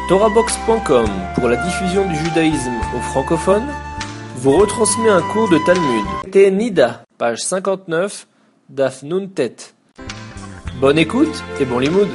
TorahBox.com, pour la diffusion du judaïsme aux francophones, vous retransmet un cours de Talmud. Té Nida, page 59, Daf Nun Tet. Bonne écoute et bon limoud.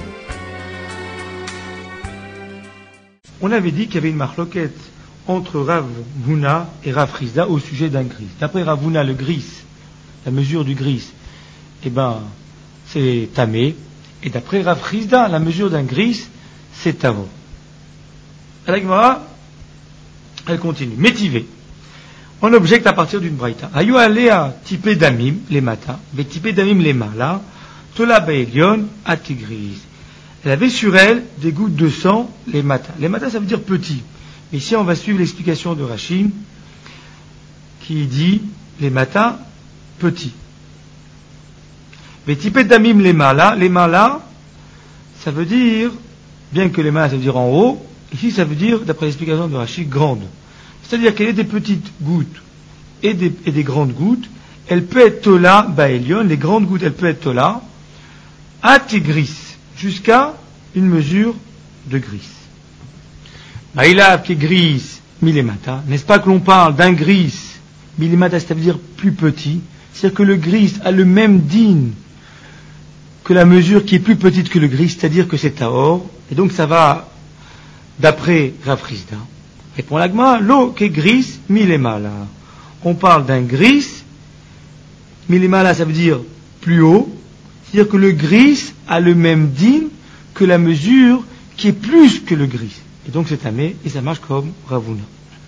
On avait dit qu'il y avait une marloquette entre Rav Huna et Rav Chizda au sujet d'un gris. D'après Rav Huna, le gris, la mesure du gris, c'est tamé. Et d'après Rav Chizda, la mesure d'un gris, c'est tavo. La Gemara, elle continue. Métivé. On objecte à partir d'une braïta. Ayu alea tipé damim, les matas, mais tipé damim les malas, tola baelion atigris. Elle avait sur elle des gouttes de sang, les matas. Les matas, ça veut dire petit. Mais ici, on va suivre l'explication de Rashi, qui dit les matas, petits. Mais tipé damim les malas, ça veut dire, bien que les malas, ça veut dire en haut, ici, ça veut dire, d'après l'explication de Rashi, grande. C'est-à-dire qu'elle ait des petites gouttes et des grandes gouttes. Elle peut être tola baelion, les grandes gouttes, elles peuvent être tola, à tigris, jusqu'à une mesure de gris. Baïlav qui est gris, millémata. N'est-ce pas que l'on parle d'un gris, millémata, ça veut dire plus petit. C'est-à-dire que le gris a le même din que la mesure qui est plus petite que le gris, c'est-à-dire que c'est taor. Et donc ça va d'après Rav Chizda. Répond l'agma, l'eau qui est gris, millémala. On parle d'un gris, millémala, ça veut dire plus haut, c'est-à-dire que le gris a le même din que la mesure qui est plus que le gris. Et donc c'est tamé, et ça marche comme Rav Huna.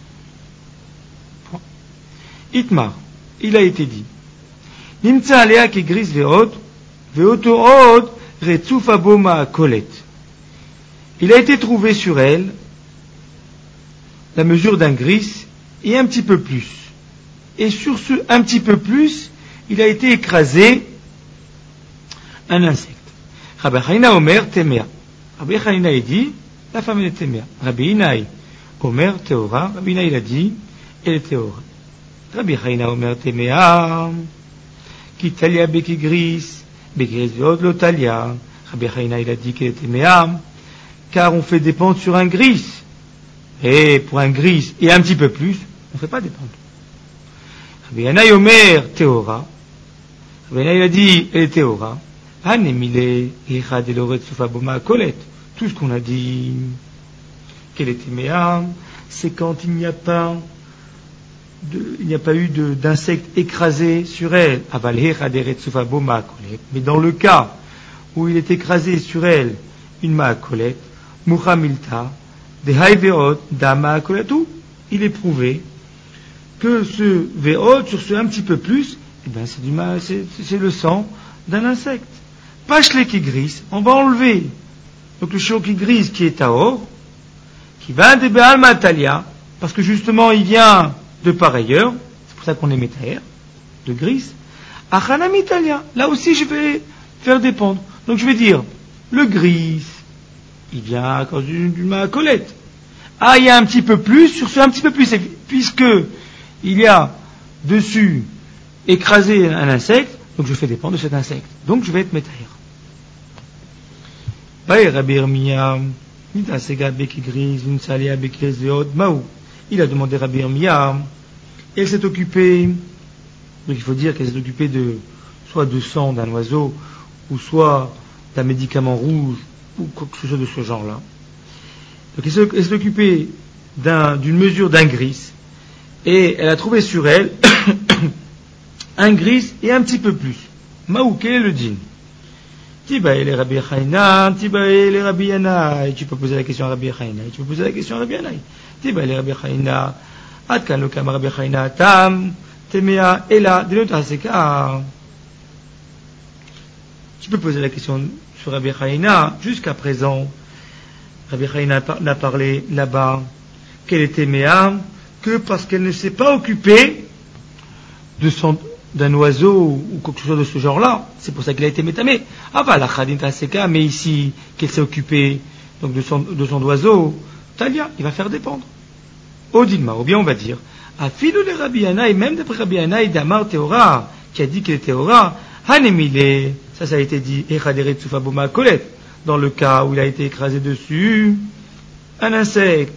Itmar, il a été dit, Nimtza alea qui est gris veoto od retsufa boma kolet. Il a été trouvé sur elle la mesure d'un gris et un petit peu plus. Et sur ce un petit peu plus, il a été écrasé un insecte. Rabbi Chaina Omer Temea. Rabbi Chaina a dit, la femme est Temea. Rabbi Inaï Omer Teora. Rabbi Inaï a dit, elle est Teora. Rabbi Chaina Omer Temea. Kitalia beki gris veot lotalia. Rabbi Chaina a dit qu'elle est Temea. Car on fait dépendre sur un gris. Et pour un gris et un petit peu plus, on ne fait pas dépendre. Rabbi Yanaï Omer Teora. Rabbi Yanaï a dit, elle est Teora. Tout ce qu'on a dit, qu'elle était méa, c'est quand il n'y a pas eu d'insecte écrasé sur elle. Mais dans le cas où il est écrasé sur elle une maakolet, Muhamilta, de Haïveot, Dama Akoletou, il est prouvé que ce Veot, sur ce un petit peu plus, c'est le sang d'un insecte. Pachle qui gris, on va enlever. Donc le chiot qui gris qui est Taor, qui va de Be'al Matalia, parce que justement il vient de par ailleurs, c'est pour ça qu'on est Métaer, de gris. Achana Mitalia, là aussi je vais faire dépendre. Donc je vais dire, le gris, il vient à cause d'une maakolette. Ah, il y a un petit peu plus, sur ce un petit peu plus, puisque il y a dessus écrasé un insecte, donc je fais dépendre de cet insecte. Donc je vais être métaïr. Il a demandé Rabbi Irmia, et elle s'est occupée, donc il faut dire qu'elle s'est occupée soit de sang d'un oiseau, ou soit d'un médicament rouge, ou quelque chose de ce genre-là. Donc elle s'est occupée d'une mesure d'un gris, et elle a trouvé sur elle un gris et un petit peu plus. Maou, quel est le din? Tibae les Rabbi Chaina, Tibae les Rabbi Yanaï. Tu peux poser la question à Rabbi Chaina, tu peux poser la question à Rabbi Yanaï. Tibae les Rabbi Chaina, Atkan lo kam Rabbi Chaina, Tam, Temea, Ela, Delot Haseka. Tu peux poser la question sur Rabbi Chaina. Jusqu'à présent, Rabbi Chaina n'a parlé là-bas qu'elle était Méa que parce qu'elle ne s'est pas occupée d'un oiseau ou quelque chose de ce genre-là. C'est pour ça qu'il a été métamé. Mais ici, qu'elle s'est occupée donc de son oiseau, Talia, il va faire dépendre. Odilma, ou bien on va dire, Afilou le Rabbi Yanaï, même d'après Rabbi Yanaï d'Amar Théora, qui a dit qu'elle est Théora, Hanemile, ça a été dit, Echaderet Soufaboma Kolet, dans le cas où il a été écrasé dessus un insecte,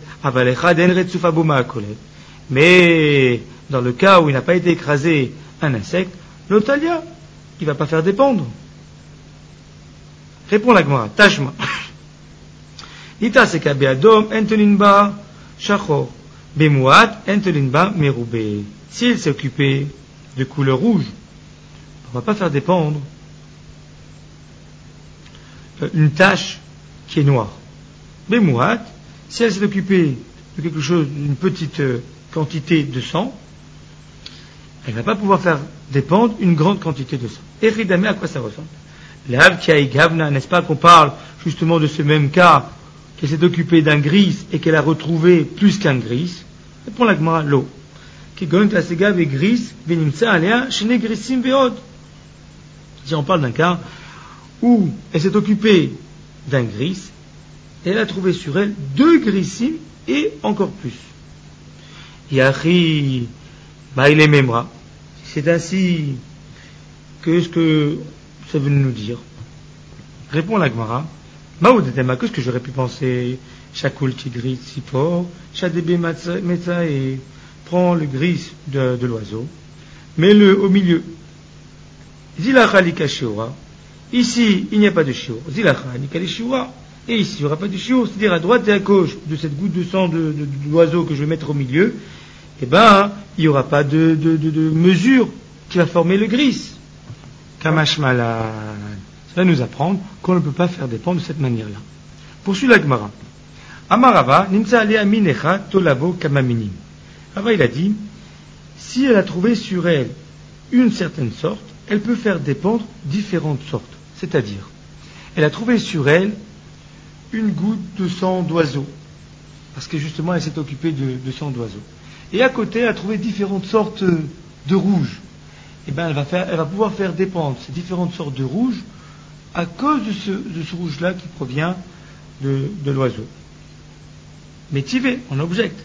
mais dans le cas où il n'a pas été écrasé un insecte, l'otalia, il ne va pas faire dépendre. Répond la Gemara, Tashma. Nita seka be'adom entolinba shachor, be'muat entolinba merube. S'il s'est occupé de couleur rouge, on ne va pas faire dépendre une tache qui est noire. Be'muat, si elle s'est occupée de quelque chose, d'une petite quantité de sang, elle ne va pas pouvoir faire dépendre une grande quantité de sang. Et Ridame, à quoi ça ressemble? N'est-ce pas qu'on parle justement de ce même cas, qu'elle s'est occupée d'un gris et qu'elle a retrouvé plus qu'un gris? Répond la Gemara, l'eau. Si on parle d'un cas où elle s'est occupée d'un gris et elle a trouvé sur elle 2 grissim et encore plus. Yachi, Maïle Memra. C'est ainsi que ce que ça veut nous dire. Répond la Gemara. Maoudetema, qu'est-ce que j'aurais pu penser? Shakul tigris sipor, shadebe metza, et prend le gris de l'oiseau, mets-le au milieu. Zilachalika shiura. Ici, il n'y a pas de shiur. Zilachalika li shiura. Et ici, il n'y aura pas de shiur, c'est-à-dire à droite et à gauche de cette goutte de sang de l'oiseau que je vais mettre au milieu, eh ben, il n'y aura pas de mesure qui va former le gris. Kamash malad. Cela nous apprend qu'on ne peut pas faire dépendre de cette manière-là. Poursuit la Gemara. Amarava, nimsa alea minecha tolabo kamaminim. Rava, il a dit, si elle a trouvé sur elle une certaine sorte, elle peut faire dépendre différentes sortes. C'est-à-dire, elle a trouvé sur elle une goutte de sang d'oiseau, parce que justement elle s'est occupée de sang d'oiseau. Et à côté, elle a trouvé différentes sortes de rouge. Et bien, elle va pouvoir faire dépendre ces différentes sortes de rouge à cause de ce rouge-là qui provient de l'oiseau. Mais tivé, on objecte.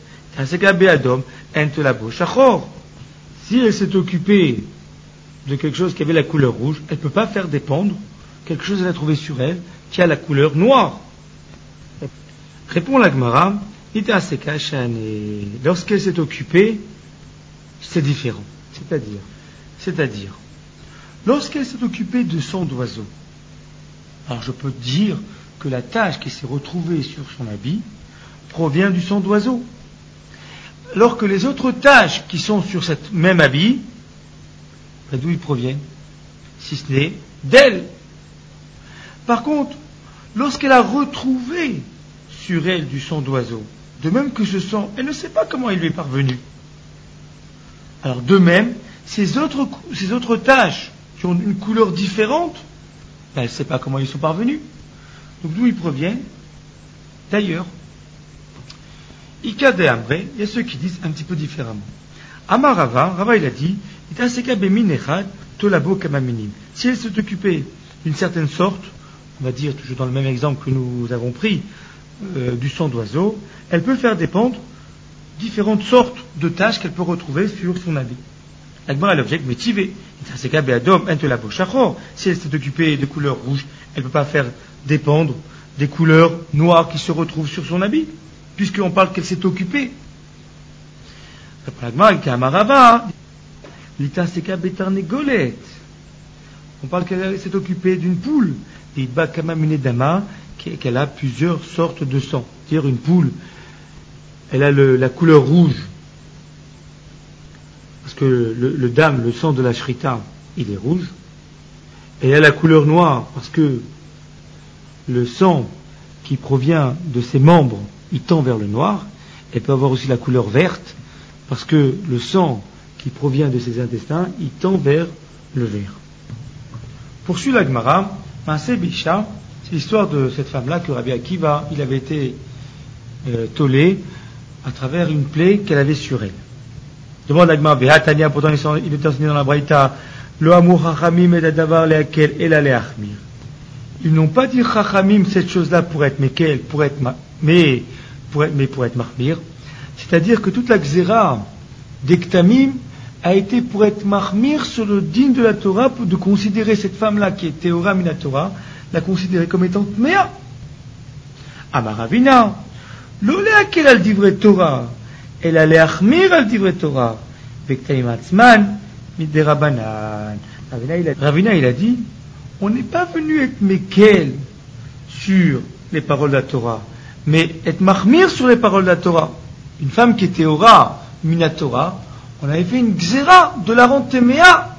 Si elle s'est occupée de quelque chose qui avait la couleur rouge, elle ne peut pas faire dépendre quelque chose qu'elle a trouvé sur elle qui a la couleur noire. Répond la Gemara, lorsqu'elle s'est occupée, c'est différent. C'est-à-dire, lorsqu'elle s'est occupée de sang d'oiseau, alors je peux dire que la tache qui s'est retrouvée sur son habit provient du sang d'oiseau. Alors que les autres taches qui sont sur cet même habit, d'où ils proviennent? Si ce n'est d'elle. Par contre, lorsqu'elle a retrouvé sur elle du sang d'oiseau, de même que ce sang, elle ne sait pas comment il lui est parvenu. Alors de même, ces autres taches qui ont une couleur différente, elle ne sait pas comment ils sont parvenus. Donc d'où ils proviennent? D'ailleurs. Ika de Ambre, il y a ceux qui disent un petit peu différemment. Amarava, Rava il a dit, si elle s'est occupée d'une certaine sorte, on va dire toujours dans le même exemple que nous avons pris, du sang d'oiseau, elle peut faire dépendre différentes sortes de taches qu'elle peut retrouver sur son habit. L'Agmara l'objecte, mais tivé. Si elle s'est occupée de couleurs rouges, elle ne peut pas faire dépendre des couleurs noires qui se retrouvent sur son habit, puisqu'on parle qu'elle s'est occupée. On parle qu'elle s'est occupée d'une poule, qu'elle a plusieurs sortes de sang. C'est-à-dire une poule, elle a la couleur rouge, parce que le sang de la shrita, il est rouge, et elle a la couleur noire, parce que le sang qui provient de ses membres, il tend vers le noir. Elle peut avoir aussi la couleur verte, parce que le sang qui provient de ses intestins, il tend vers le vert. Poursuit la Gemara, Maaseh Bisha, c'est l'histoire de cette femme-là que Rabbi Akiva, il avait été tollé à travers une plaie qu'elle avait sur elle. Demande la Gemara, Behatania, pourtant il est enseigné dans la Braïta, Lo amur chachamim et dadavar leakel el aleachmir. Ils n'ont pas dit chachamim cette chose-là pour être mekel, pour être mahmir. C'est-à-dire que toute la xéra d'Ektamim a été pour être mahmir sur le digne de la Torah, de considérer cette femme-là qui est Théora Mina Torah, la considérer comme étant Tmea. Amaravina, לא להקל על דברי תורה, אלא להחמיר על דברי תורה, וקטעים עצמן מדי רבנן. Ravina, il a dit, on n'est pas venu être mekel sur les paroles de la Torah, mais être mahmir sur les paroles de la Torah. Une femme qui était ora, minatora, on avait fait une xéra de la rendre téméa.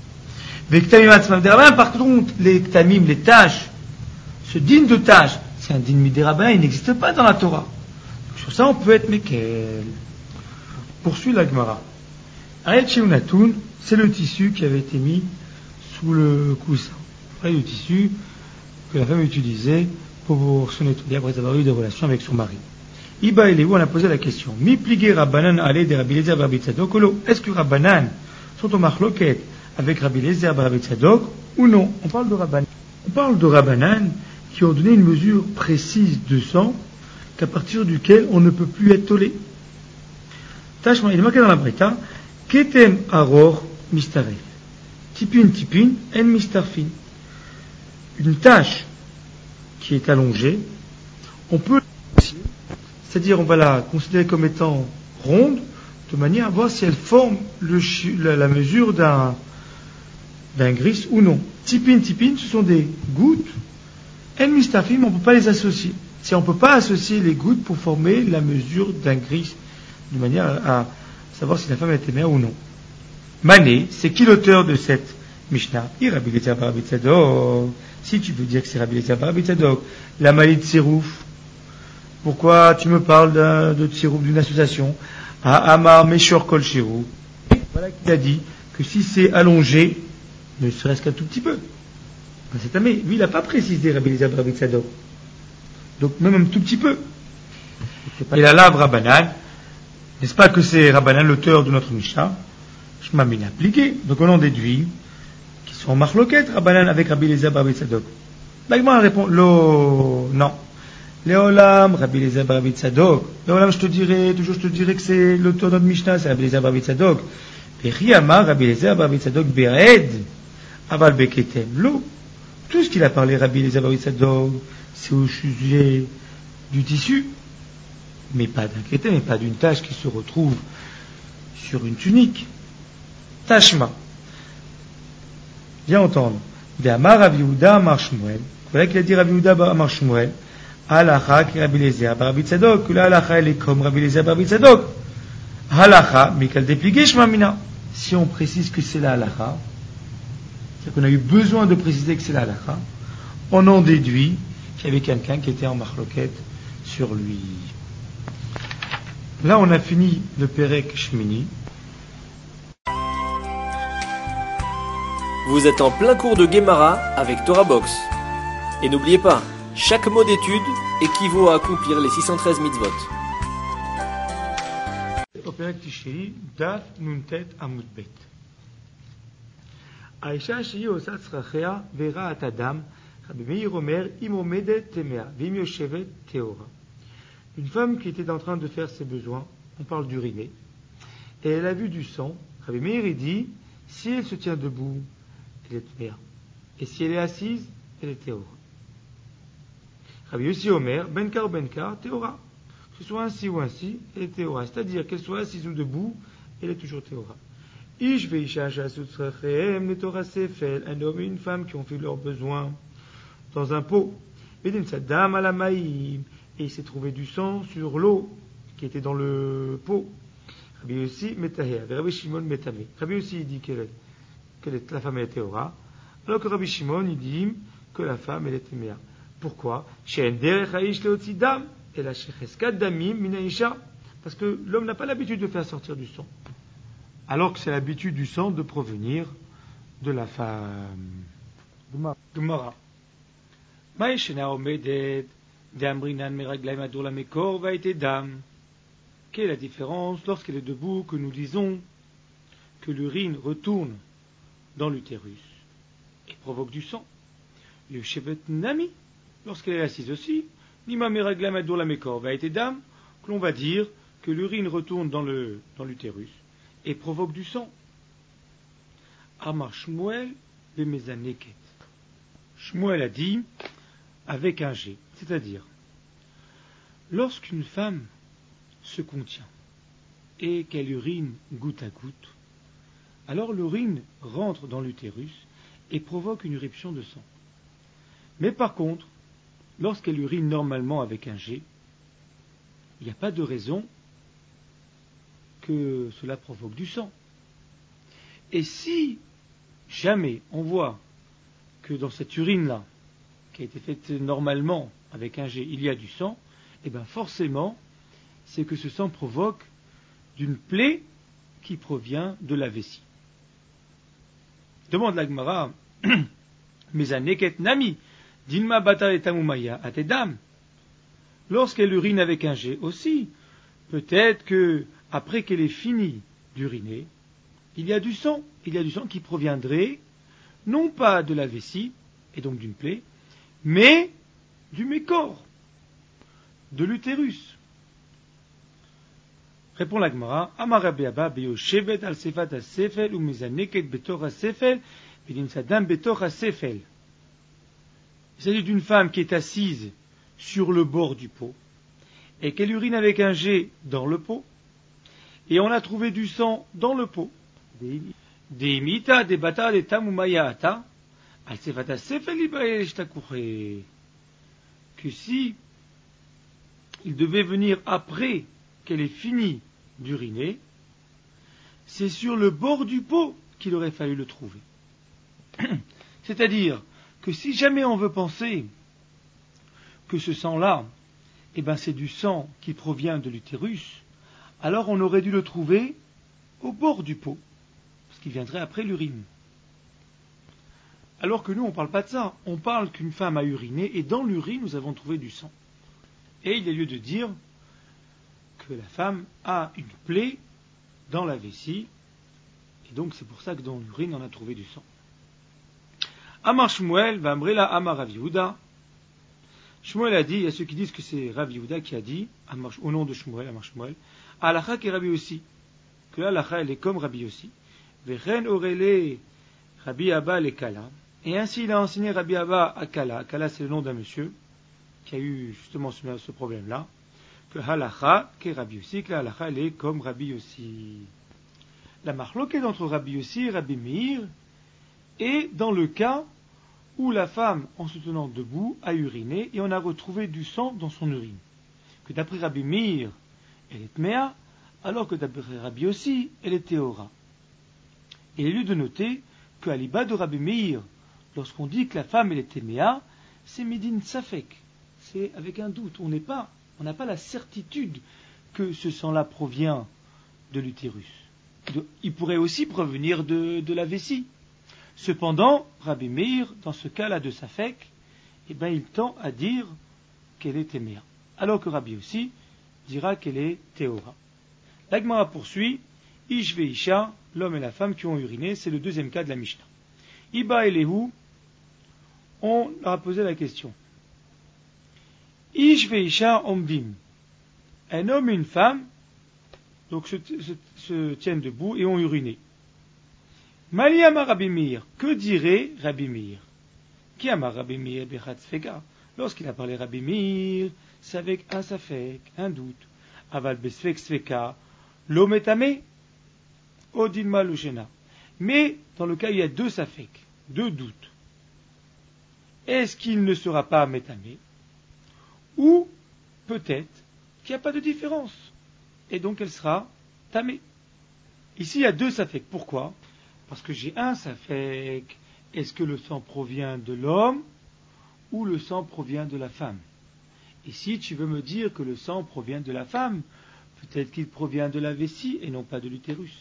Par contre, les ktamim, les tâches, ce din de tâche, c'est un din midérabin, il n'existe pas dans la Torah. Donc, sur ça, on peut être mekel. Poursuit la Gemara. Arrête chez Unatun, c'est le tissu qui avait été mis sous le coussin. Le tissu que la femme utilisait pour se nettoyer après avoir eu des relations avec son mari. Iba et Léo, on a posé la question. Mi pligé Rabbanan ale de Rabbi Eliezer bar Rabbi Tzadok, est-ce que Rabbanan sont au machloket avec Rabbi Eliezer bar Rabbi Tzadok ou non? On parle de Rabbanan. On parle de Rabbanan qui ont donné une mesure précise de sang qu'à partir duquel on ne peut plus être tolé. Tachma, il est marqué dans la Brita, Ketem aror mistaref. Tipin, en mistarfin. Une tache qui est allongée, on peut, c'est-à-dire on va la considérer comme étant ronde, de manière à voir si elle forme la mesure d'un gris ou non. Tipin, ce sont des gouttes, en mistarfin, mais on ne peut pas les associer. Si on ne peut pas associer les gouttes pour former la mesure d'un gris, de manière à savoir si la femme était mère ou non. Mané, c'est qui l'auteur de cette Mishnah? Rabbi Eliezer bar Rabbi Tzadok. Si tu veux dire que c'est Rabbi Eliezer bar Rabbi Tzadok, la malie de Tsirouf, pourquoi tu me parles de Tsirouf, d'une association? Amar Meshor Kol Shirou. Voilà qui a dit que si c'est allongé, ne serait-ce qu'un tout petit peu. C'est un mais. Lui, il n'a pas précisé Rabbi Eliezer bar Rabbi Tzadok. Donc, même un tout petit peu. Et là, Rabbanan, n'est-ce pas que c'est Rabbanan l'auteur de notre Mishnah? Shma min appliqué. Donc on en déduit qu'ils sont en marloquette, Rabbanan avec Rabbi Eliezer bar Rabbi Tzadok. L'Agmara répond, non. Léolam, Rabbi Eliezer bar Rabbi Tzadok. Léolam, je te dirai que c'est l'auteur de notre Mishnah, c'est Rabbi Eliezer bar Rabbi Tzadok. Pechiyama, Rabbi Eliezer bar Rabbi Tzadok, Be'ed, Aval Beketem. L'eau. Tout ce qu'il a parlé, Rabbi Eliezer bar Rabbi Tzadok, c'est au sujet du tissu, mais pas d'un kétem, mais pas d'une tache qui se retrouve sur une tunique. Tashma. Viens entendre. D'Amar Rabbi Yehuda Amar Shmuel. Voilà qu'il a dit Rabbi Yehuda Amar Shmuel. Halacha qui Rabbi Eliezer bar Rabbi Tzadok. Que la halacha elle est comme Rabbi Eliezer bar Rabbi Tzadok. Halacha, mais qu'elle dépligue Shmamina. Si on précise que c'est la halacha, c'est-à-dire qu'on a eu besoin de préciser que c'est la halacha, on en déduit qu'il y avait quelqu'un qui était en marloquette sur lui. Là, on a fini le Perek Shmini. Vous êtes en plein cours de Gemara avec Torah Box. Et n'oubliez pas, chaque mot d'étude équivaut à accomplir les 613 mitzvot. Au Perek Tishri, Daf Nuntet Amud Bet. Aisha shehi osat tzrachea ve'ra'at adam, Rabbi Meir omer, im omedet temea, ve'im yoshevet teora. Une femme qui était en train de faire ses besoins, on parle d'uriner, et elle a vu du sang. Rabbi Meir dit, si elle se tient debout, elle est tméa. Et si elle est assise, elle est théora. Rabbi Yossi Omer, benkar ou benkar, théora. Que ce soit ainsi ou ainsi, elle est théora. C'est-à-dire qu'elle soit assise ou debout, elle est toujours théora. Ish veisha shasutzrachem netora sefel, un homme et une femme qui ont fait leurs besoins dans un pot. Vedin sadam alamaïm, et il s'est trouvé du sang sur l'eau qui était dans le pot. Rabbi Yossi metahea, Rabbi Shimon metame. Rabbi Yossi dit que la femme elle est théora, alors que Rabbi Shimon il dit que la femme elle est téméa. Pourquoi? Parce que l'homme n'a pas l'habitude de faire sortir du sang, alors que c'est l'habitude du sang de provenir de la femme. Gemara. Quelle est la différence lorsqu'elle est debout que nous disons que l'urine retourne dans l'utérus et provoque du sang? Le shevet nami, lorsqu'elle est assise aussi, nima meraglam adur la mekor va être dame, que l'on va dire que l'urine retourne dans l'utérus et provoque du sang. Amar Shmuel bemezaneket. Shmuel a dit avec un G, c'est-à-dire lorsqu'une femme se contient et qu'elle urine goutte à goutte, alors l'urine rentre dans l'utérus et provoque une éruption de sang. Mais par contre, lorsqu'elle urine normalement avec un jet, il n'y a pas de raison que cela provoque du sang. Et si jamais on voit que dans cette urine-là, qui a été faite normalement avec un jet, il y a du sang, et bien forcément, c'est que ce sang provoque d'une plaie qui provient de la vessie. Demande la Gemara, mais un neket nami, dinma bata et tamumaya atedam. Lorsqu'elle urine avec un jet aussi, peut-être que après qu'elle ait fini d'uriner, il y a du sang qui proviendrait non pas de la vessie et donc d'une plaie, mais du mécor, de l'utérus. Répond la Gemara, Amar Rabbi Abba beyoshevet al sefat ha-sefel umezaneket betor ha-sefel v'nimsadam betor ha-sefel. Il s'agit d'une femme qui est assise sur le bord du pot et qu'elle urine avec un jet dans le pot et on a trouvé du sang dans le pot. Deimita debata de tamumayata al sefat ha-sefel ibayesh takuche. Que si il devait venir après qu'elle ait fini d'uriner, c'est sur le bord du pot qu'il aurait fallu le trouver. C'est-à-dire que si jamais on veut penser que ce sang-là, c'est du sang qui provient de l'utérus, alors on aurait dû le trouver au bord du pot, parce qu'il viendrait après l'urine. Alors que nous, on ne parle pas de ça. On parle qu'une femme a uriné, et dans l'urine, nous avons trouvé du sang. Et il y a lieu de dire que la femme a une plaie dans la vessie, et donc c'est pour ça que dans l'urine on a trouvé du sang. Amar Shmuel, Vamrela Amar Rav Yehuda. Shmuel a dit, il y a ceux qui disent que c'est Rav Yehuda qui a dit, au nom de Shmuel, Amar Shmuel, Alacha qui est Rabbi aussi, que l'Alacha elle est comme Rabbi aussi, Vechen Orele Rabbi Abba le Kala, et ainsi il a enseigné Rabbi Abba à Kala. Kala c'est le nom d'un monsieur qui a eu justement ce problème-là, que halacha, qu'est Rabbi Yossi, que la halacha, elle est comme Rabbi Yossi. La marloquette entre Rabbi Yossi et Rabbi Meir est dans le cas où la femme, en se tenant debout, a uriné et on a retrouvé du sang dans son urine. Que d'après Rabbi Meir, elle est tméa, alors que d'après Rabbi Yossi, elle est théora. Et il est lieu de noter qu'à l'iba de Rabbi Meir, lorsqu'on dit que la femme, elle est tméa, c'est midin safek. C'est avec un doute. On n'a pas la certitude que ce sang-là provient de l'utérus. Il pourrait aussi provenir de la vessie. Cependant, Rabbi Meir, dans ce cas-là de Safek, il tend à dire qu'elle est téméa. Alors que Rabbi aussi dira qu'elle est théora. La Gemara poursuit, Ish ve Isha, l'homme et la femme qui ont uriné, c'est le deuxième cas de la Mishnah. Iba et Lehu, on leur a posé la question. Ish veisha omdim. Un homme et une femme donc se tiennent debout et ont uriné. Mali amar Rabbi Meir. Que dirait Rabbi Meir? Qui amar Rabbi Meir bechat sfeka? Lorsqu'il a parlé Rabbi Meir, c'est avec un safek, un doute. Aval besfek sfeka, lo metame, odin malushena. Mais dans le cas où il y a deux safek, deux doutes, est-ce qu'il ne sera pas métamé? Ou peut-être qu'il n'y a pas de différence, et donc elle sera tamée. Ici il y a deux safek. Pourquoi? Parce que j'ai un safek. Est-ce que le sang provient de l'homme ou le sang provient de la femme? Et si tu veux me dire que le sang provient de la femme, peut-être qu'il provient de la vessie et non pas de l'utérus.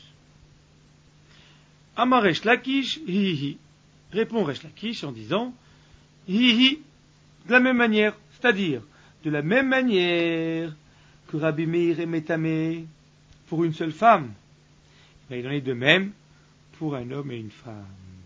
Amar Resh Lakish, hi. Répond Resh Lakish en disant hi, de la même manière, c'est-à-dire de la même manière que Rabbi Meir est métamé pour une seule femme, il en est de même pour un homme et une femme.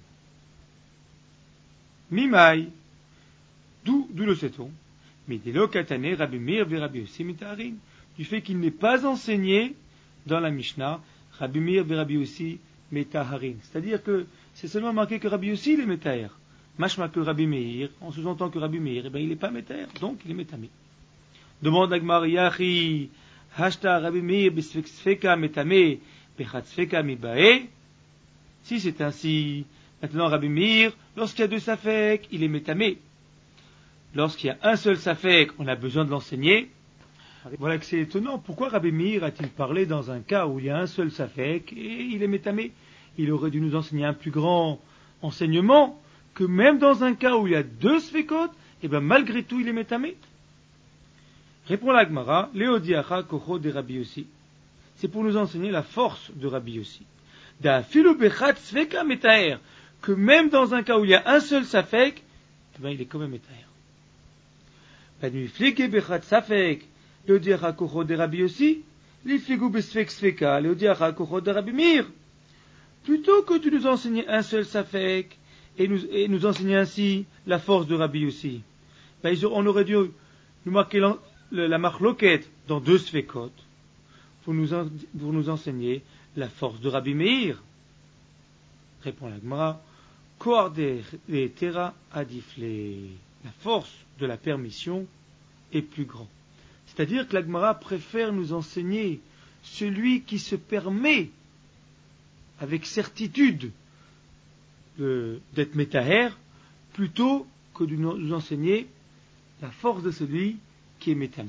Mimai, d'où le sait-on? Mais dès l'okatane, Rabbi Meir ve Rabbi Yossi mitaharin, du fait qu'il n'est pas enseigné dans la Mishnah, Rabbi Meir ve Rabbi Yossi mitaharin. C'est-à-dire que c'est seulement marqué que Rabbi Yossi il est métaher. Mashma que Rabbi Meir, en sous-entend que Rabbi Meir, il n'est pas métaher, donc il est métamé. Demande la Gemara, Yachi, Hashta Rabbi Meir Besfeka Metame Bechatzfeka Mibae. Si c'est ainsi, maintenant Rabbi Meir, lorsqu'il y a deux safek, il est Metame. Lorsqu'il y a un seul safek, on a besoin de l'enseigner. Voilà que c'est étonnant. Pourquoi Rabbi Meir a-t-il parlé dans un cas où il y a un seul safek et il est Metame? Il aurait dû nous enseigner un plus grand enseignement que même dans un cas où il y a deux sfekot, et bien malgré tout il est Metame. Répond la Gemara, Léodiacha Kocho de Rabbi Yossi. C'est pour nous enseigner la force de Rabbi Yossi. Da filu bechat sveka metaer, que même dans un cas où il y a un seul safek, eh bien il est quand même metaer. Banu flike bechat safek, Léodiacha Kocho de Rabbi Yossi, l'ifligu besfek sveka, Léodiacha Kocho de Rabbi Meir. Plutôt que de nous enseigner un seul safek et nous enseigner ainsi la force de Rabbi Yossi, ben on aurait dû nous marquer la marque loquette dans deux sfekot pour nous enseigner la force de Rabbi Meir. Répond la Gemara, Koarder et Tera adifle. La force de la permission est plus grande. C'est-à-dire que la Gemara préfère nous enseigner celui qui se permet avec certitude d'être métaher, plutôt que de nous enseigner la force de celui qui est métamé.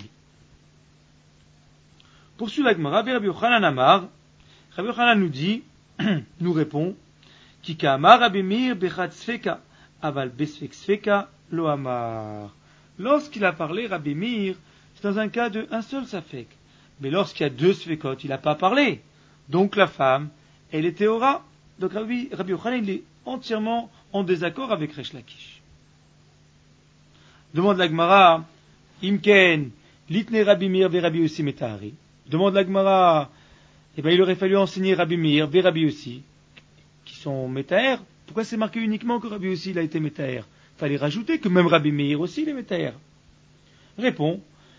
Poursuit la Gemara, Rabbi Yochanan Amar, Rabbi Yochanan nous dit, nous répond, Kika Amar Rabbi Meir bechat sfeka, aval besfek sfeka lo amar. Lorsqu'il a parlé Rabbi Meir, c'est dans un cas de un seul safek. Mais lorsqu'il y a deux sfekot, il n'a pas parlé. Donc la femme, elle est théora. Donc Rabbi Yochanan, il est entièrement en désaccord avec Resh Lakish. Demande la Gemara, Imken, litne Rabbi Meir ve Rabbi Yossi metahari. Demande la Gemara, eh bien il aurait fallu enseigner Rabbi Meir ve Rabbi Yossi, qui sont métaher. Pourquoi c'est marqué uniquement que Rabbi Yossi il a été métaher? Fallait rajouter que même Rabbi Meir aussi il est métaher. Répond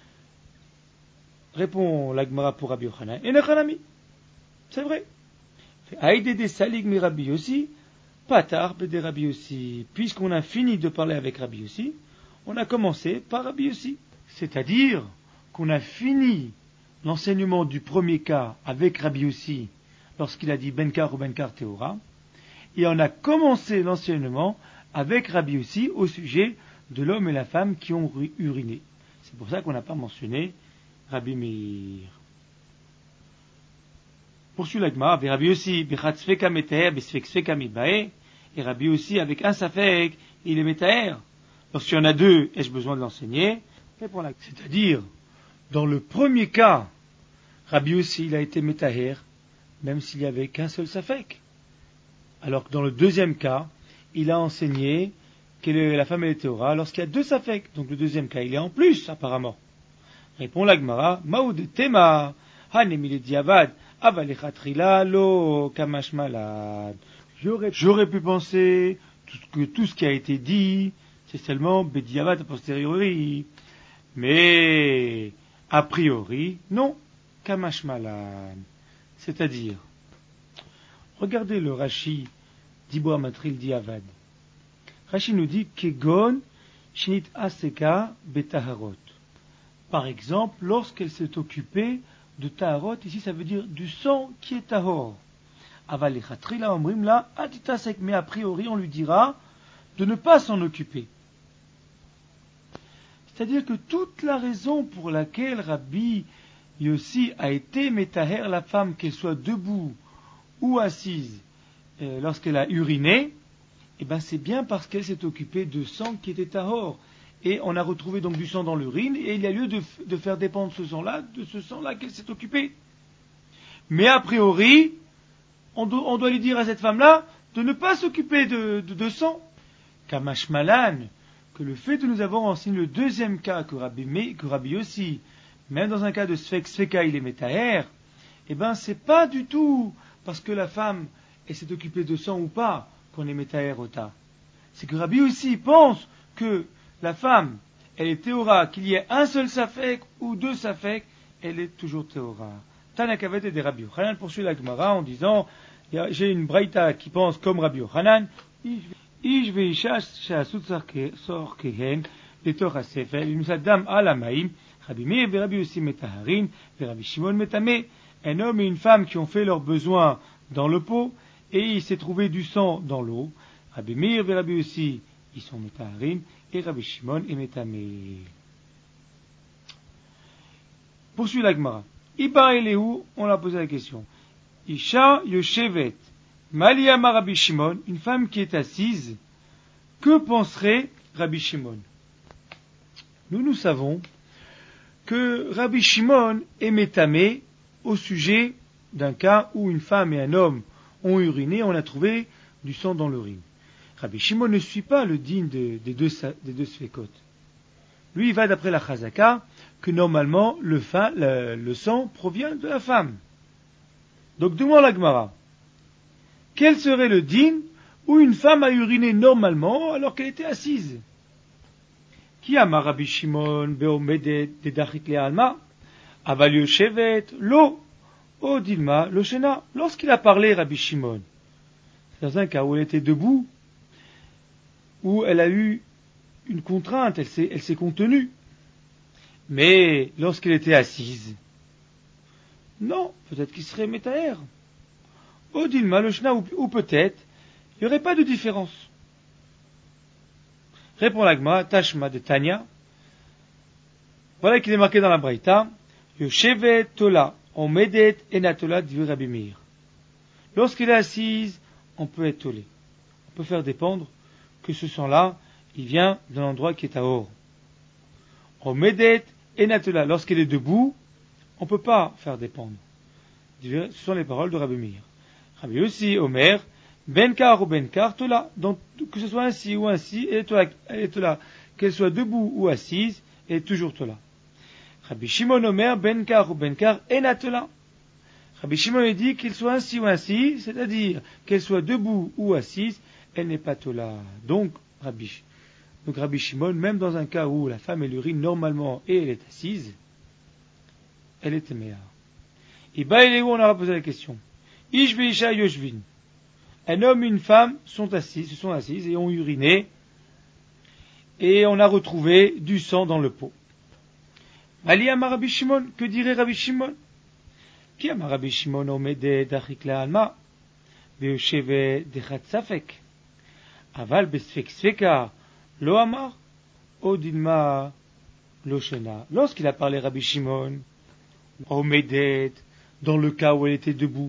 la Gemara pour Rabbi Yochanan, Enechanami. C'est vrai. Aïdede salig mi Rabbi Yossi, patar bede Rabbi Yossi. Puisqu'on a fini de parler avec Rabbi Yossi, on a commencé par Rabbi Yossi. C'est-à-dire qu'on a fini l'enseignement du premier cas avec Rabbi Yossi lorsqu'il a dit Benkar ou Benkar Théora, et on a commencé l'enseignement avec Rabbi Yossi au sujet de l'homme et la femme qui ont uriné. C'est pour ça qu'on n'a pas mentionné Rabbi Meir. Poursuit la Gemara, Rabbi Yossi, bechat sfeka metaher, besfek sfeka mibae, et Rabbi Yossi avec un safek, il est metaher. Lorsqu'il y en a deux, ai-je besoin de l'enseigner? C'est-à-dire, dans le premier cas, Rabbi Yossi, il a été metaher, même s'il n'y avait qu'un seul safek. Alors que dans le deuxième cas, il a enseigné que la femme est théora lorsqu'il y a deux safek. Donc le deuxième cas, il est en plus, apparemment. Répond la Gemara, Maoud tema, hanemile diavad, avalechatrila lo kamashmalad. J'aurais pu penser que tout ce qui a été dit, c'est seulement bediavad a posteriori. Mais, a priori, non, kamashmalad. C'est-à-dire, regardez le Rashi d'Iboa Matril Diavad. Rashi nous dit Kegon Shinit Aseka Betaharot. Par exemple, lorsqu'elle s'est occupée de Taharot, ici ça veut dire du sang qui est Tahor. Avalechatrila Omrim la Atitasek, mais a priori on lui dira de ne pas s'en occuper. C'est-à-dire que toute la raison pour laquelle Rabbi Yossi a été métaher la femme, qu'elle soit debout ou assise, lorsqu'elle a uriné, eh ben c'est bien parce qu'elle s'est occupée de sang qui était tahor. Et on a retrouvé donc du sang dans l'urine, et il y a lieu de faire dépendre ce sang-là de ce sang-là qu'elle s'est occupée. Mais a priori, on doit lui dire à cette femme-là de ne pas s'occuper de sang. Kamashmalan, que le fait de nous avoir enseigné le deuxième cas que Rabbi Yossi, même dans un cas de Sfeka, il est métaher, eh ben c'est pas du tout parce que la femme elle s'est occupée de sang ou pas qu'on est métaher ota. C'est que Rabbi Yossi pense que la femme, elle est théora, qu'il y ait un seul safek ou deux safek, elle est toujours théora. Tanakavet et des Rabbi Yochanan poursuit la Gemara en disant, j'ai une braïta qui pense comme Rabbi Yochanan, Ish veisha shasut sorkehen, les Torah Sefer, il nous a dam alamaim, Rabbi Meir et Rabbi Yossi metaharin, et Rabbi Shimon metame. Un homme et une femme qui ont fait leurs besoins dans le pot, et il s'est trouvé du sang dans l'eau. Rabbi Meir et Rabbi Yossi, ils sont metaharin, et Rabbi Shimon est metame. Poursuit la Gemara. Iba Elehu, on a posé la question. Isha Yoshevet, Maliyama Rabbi Shimon, une femme qui est assise, que penserait Rabbi Shimon? Nous savons que Rabbi Shimon est métamé au sujet d'un cas où une femme et un homme ont uriné, on a trouvé du sang dans l'urine. Rabbi Shimon ne suit pas le digne des deux sfekot. Lui, il va d'après la Chazaka, que normalement, le sang provient de la femme. Donc, demande la Gemara. Quel serait le digne où une femme a uriné normalement alors qu'elle était assise? Qui a Rabbi Shimon beomedet dedachit le'alma, aval yoshevet lo odilma loshena. Lorsqu'il a parlé Rabbi Shimon, c'est dans un cas où elle était debout, où elle a eu une contrainte, elle s'est contenue. Mais lorsqu'elle était assise, non, peut-être qu'il serait métaère. Odilma loshena, ou peut-être, il n'y aurait pas de différence. Répond l'Agma, Tashma de Tanya. Voilà qu'il est marqué dans la Braïta. Yoshevet tola, omedet enatola divrei Rabbi Meir. Lorsqu'il est assise, on peut être tolé. On peut faire dépendre que ce sang-là, il vient d'un endroit qui est à Or. Omedet enatola. Lorsqu'elle est debout, on ne peut pas faire dépendre. Ce sont les paroles de Rabbi Meir. Rabbi aussi, Omer, Benkar ou Benkar, tola. Donc, que ce soit ainsi ou ainsi, elle est tola. Qu'elle soit debout ou assise, elle est toujours tola. Rabbi Shimon Omer, Benkar ou Benkar, enatola. Rabbi Shimon dit qu'il soit ainsi ou ainsi, c'est-à-dire qu'elle soit debout ou assise, elle n'est pas tola. Donc Rabbi Shimon, même dans un cas où la femme elle urine normalement et elle est assise, elle est téméa. Et bah, il est où on aura posé la question. Ish veisha yoshvin. Un homme et une femme se sont assises et ont uriné, et on a retrouvé du sang dans le pot. Maliyama Rabbi Shimon, que dirait Rabbi Shimon? Qui a Rabbi Shimon omede dachik la'alma, ve'yosheve dechat safek, aval besfek sveka, lo amar, odilma lo shena. Lorsqu'il a parlé Rabbi Shimon, omedet, dans le cas où elle était debout,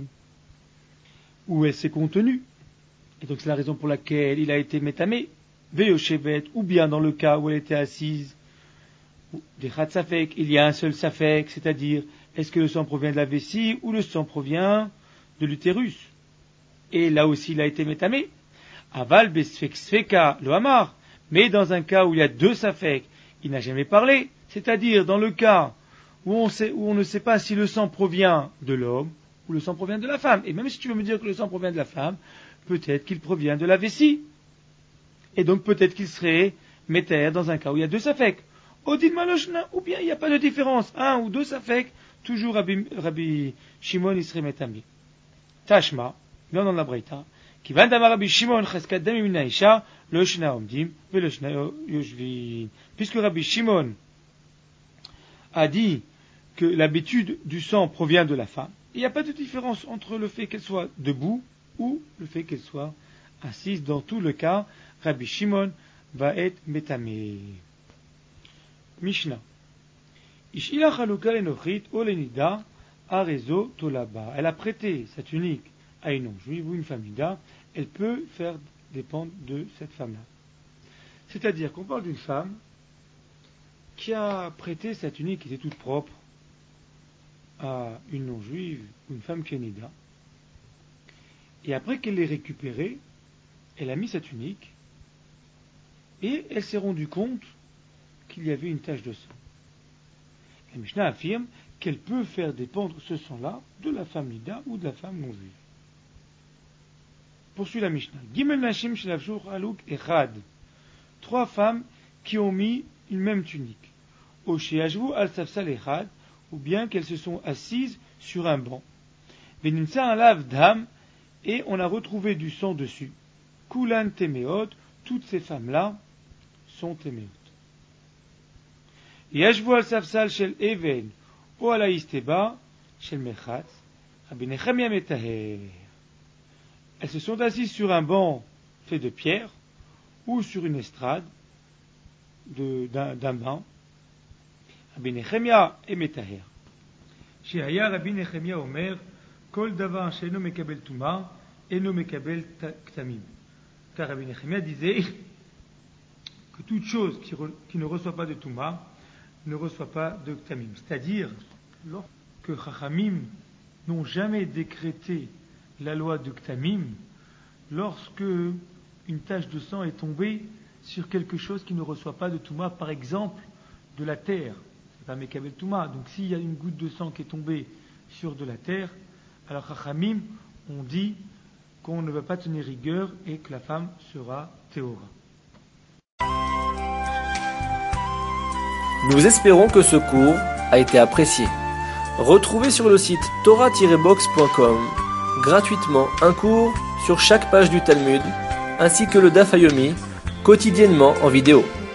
où elle s'est contenue, et donc c'est la raison pour laquelle il a été métamé, ve'yoshevet, ou bien dans le cas où elle était assise, des chat safek, il y a un seul safek, c'est-à-dire, est-ce que le sang provient de la vessie ou le sang provient de l'utérus? Et là aussi il a été métamé. Aval besfek sveka lo amar, mais dans un cas où il y a deux safek, il n'a jamais parlé, c'est-à-dire dans le cas où on ne sait pas si le sang provient de l'homme ou le sang provient de la femme. Et même si tu veux me dire que le sang provient de la femme, peut-être qu'il provient de la vessie. Et donc peut-être qu'il serait métaire dans un cas où il y a deux safek. Odin maloshna, ou bien il n'y a pas de différence. Un ou deux safek, toujours Rabbi Shimon il serait métamé. Tashma, non dans la Braïta, qui va d'amar Rabbi Shimon cheskat dami min haisha, lo shna omdim, ve lo shna yoshvin. Puisque Rabbi Shimon a dit que l'habitude du sang provient de la femme, il n'y a pas de différence entre le fait qu'elle soit debout ou le fait qu'elle soit assise. Dans tout le cas, Rabbi Shimon va être métamé. Mishnah. Ishila chaluka lenochit olenida arezo tolaba. Elle a prêté sa tunique à une non-juive ou une femme nida, elle peut faire dépendre de cette femme-là. C'est-à-dire qu'on parle d'une femme qui a prêté sa tunique qui était toute propre à une non-juive ou une femme qui est nida. Et après qu'elle l'ait récupérée, elle a mis sa tunique et elle s'est rendue compte qu'il y avait une tache de sang. La Mishnah affirme qu'elle peut faire dépendre ce sang-là de la femme nida ou de la femme non-juive. Poursuit la Mishnah. Gimel nashim shelavshu haluk echad. 3 femmes qui ont mis une même tunique. O sheashvu al safsal echad, ou bien qu'elles se sont assises sur un banc. Venimsa alav dam, et on a retrouvé du sang dessus. Kulan temeot, toutes ces femmes-là sont téméot. ישבו על ספסל של אבן או על האיסטבה של מרחץ, רבי נחמיה מטהר. Elles se sont assises sur un banc fait de pierre ou sur une estrade d'un banc. Rabbi Nechemia est metaher. שהיה רבי נחמיה אומר, כל דבר שאינו מקבל טומאה, אינו מקבל כתמים. Car Rabbi Nechemia disait que toute chose qui ne reçoit pas de Touma ne reçoit pas de Ktamim. C'est-à-dire que Chachamim n'ont jamais décrété la loi de Ktamim lorsque une tache de sang est tombée sur quelque chose qui ne reçoit pas de Touma, par exemple de la terre. C'est pas Mekabel Touma. Donc s'il y a une goutte de sang qui est tombée sur de la terre, alors Chachamim ont dit qu'on ne va pas tenir rigueur et que la femme sera Théora. Nous espérons que ce cours a été apprécié. Retrouvez sur le site torah-box.com gratuitement un cours sur chaque page du Talmud, ainsi que le Daf Yomi, quotidiennement en vidéo.